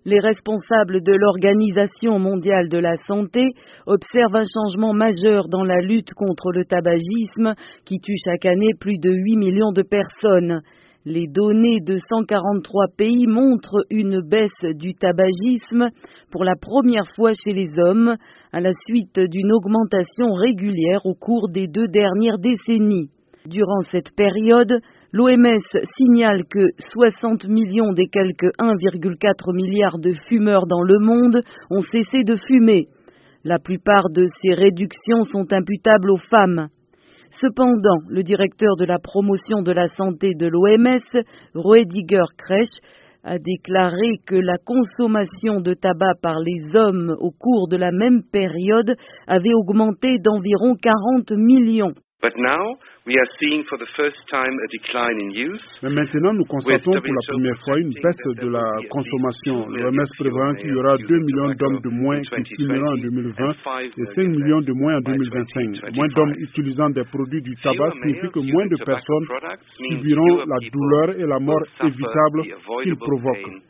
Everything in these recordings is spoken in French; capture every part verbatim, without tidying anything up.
Les responsables de l'Organisation mondiale de la santé observent un changement majeur dans la lutte contre le tabagisme qui tue chaque année plus de huit millions de personnes. Les données de cent quarante-trois pays montrent une baisse du tabagisme pour la première fois chez les hommes, à la suite d'une augmentation régulière au cours des deux dernières décennies. Durant cette période, l'O M S signale que soixante millions des quelques un virgule quatre milliard de fumeurs dans le monde ont cessé de fumer. La plupart de ces réductions sont imputables aux femmes. Cependant, le directeur de la promotion de la santé de l'O M S, Rüdiger Kretsch, a déclaré que la consommation de tabac par les hommes au cours de la même période avait augmenté d'environ quarante millions. But now, we are seeing for the first time a decline in use. Mais maintenant, nous constatons pour la première fois une baisse de la consommation. L'O M S prévoit qu'il y aura deux millions d'hommes de moins qui fumeront en deux mille vingt et cinq millions de moins en deux mille vingt-cinq. Moins d'hommes utilisant des produits du tabac signifie que moins de personnes subiront la douleur et la mort évitable qu'ils provoquent.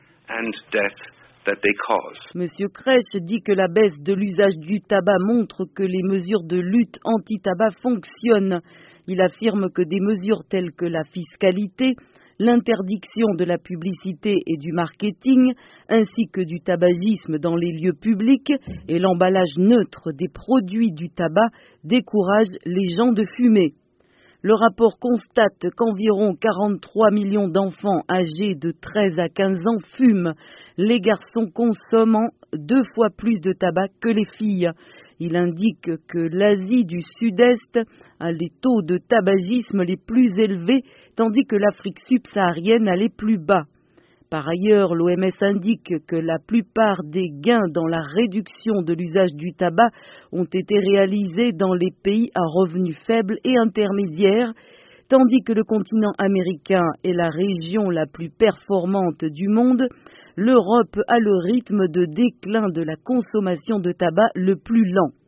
Monsieur Kretsch dit que la baisse de l'usage du tabac montre que les mesures de lutte anti-tabac fonctionnent. Il affirme que des mesures telles que la fiscalité, l'interdiction de la publicité et du marketing, ainsi que du tabagisme dans les lieux publics et l'emballage neutre des produits du tabac découragent les gens de fumer. Le rapport constate qu'environ quarante-trois millions d'enfants âgés de treize à quinze ans fument, les garçons consommant deux fois plus de tabac que les filles. Il indique que l'Asie du Sud-Est a les taux de tabagisme les plus élevés, tandis que l'Afrique subsaharienne a les plus bas. Par ailleurs, l'O M S indique que la plupart des gains dans la réduction de l'usage du tabac ont été réalisés dans les pays à revenus faibles et intermédiaires, tandis que le continent américain est la région la plus performante du monde. L'Europe a le rythme de déclin de la consommation de tabac le plus lent.